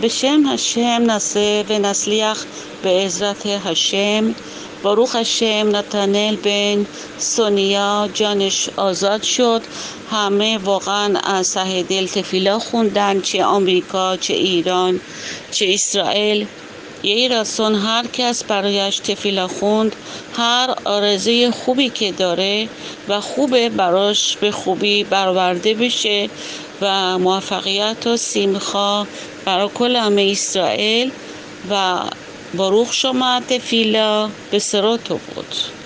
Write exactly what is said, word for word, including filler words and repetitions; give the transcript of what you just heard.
בשם השם נעשה ונצליח בעזרת השם. ברוך השם نتانل بن سونیا جانش آزاد شد. همه واقعا از ته دل تفیلا خوندن، چه آمریکا، چه ایران، چه اسرائیل. یه رسون هر کس برایش تفیلا خوند، هر آرزوی خوبی که داره و خوبه براش به خوبی برآورده بشه و موفقیت و سیمخا برای کل همه اسرائیل. و بروخ شما تفیلا به سراتو بود.